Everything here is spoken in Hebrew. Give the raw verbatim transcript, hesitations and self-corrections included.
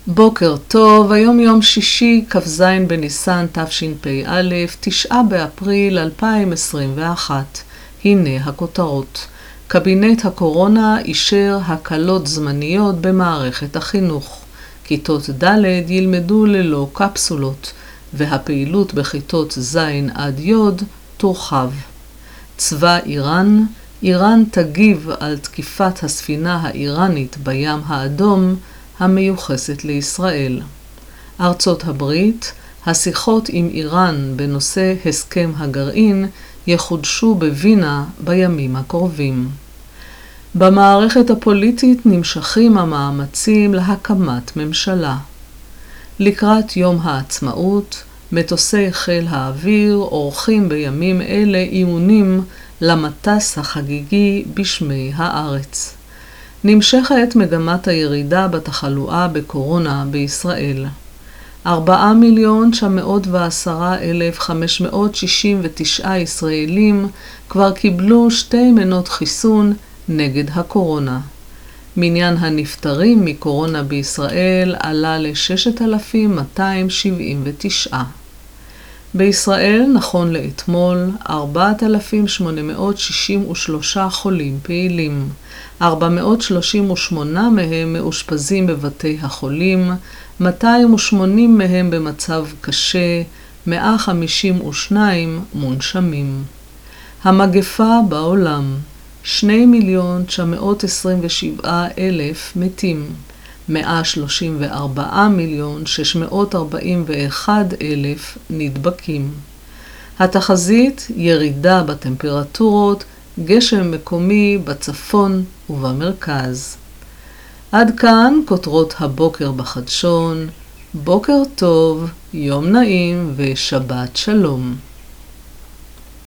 בוקר טוב, היום יום שישי, כ"ז בניסן תשפ"א, תשעה באפריל אלפיים עשרים ואחת. הנה הכותרות. קבינט הקורונה אישר הקלות זמניות במערכת החינוך. כיתות ד' ילמדו ללא קפסולות, והפעילות בכיתות ז' עד י' תורחב. צבא איראן, איראן תגיב על תקיפת הספינה האיראנית בים האדום, המיוחסת לישראל. ארצות הברית, השיחות עם איראן בנושא הסכם הגרעין יחודשו בווינה בימים הקרובים. במערכת הפוליטית נמשכים המאמצים להקמת ממשלה. לקראת יום העצמאות, מטוסי חיל האוויר עורכים בימים אלה אימונים למטס החגיגי בשמי הארץ. נמשכת מגמת הירידה בתחלואה בקורונה בישראל. ארבעה מיליון תשע מאות ועשרה אלף חמש מאות שישים ותשעה ישראלים כבר קיבלו שתי מנות חיסון נגד הקורונה. מניין הנפטרים מקורונה בישראל עלה ל-ששת אלפים מאתיים שבעים ותשע. בישראל נכון לאתמול ארבעת אלפים שמונה מאות שישים ושלושה חולים פעילים. ארבע מאות שלושים ושמונה מהם מאושפזים בבתי החולים, מאתיים ושמונים מהם במצב קשה, מאה חמישים ושניים מונשמים. המגפה בעולם, שני מיליון תשע מאות עשרים ושבעה אלף מתים, מאה שלושים וארבעה מיליון שש מאות ארבעים ואחד אלף נדבקים. התחזית ירידה בטמפרטורות, גשם מקומי בצפון ובמרכז. עד כאן כותרות הבוקר בחדשון. בוקר טוב, יום נעים ושבת שלום.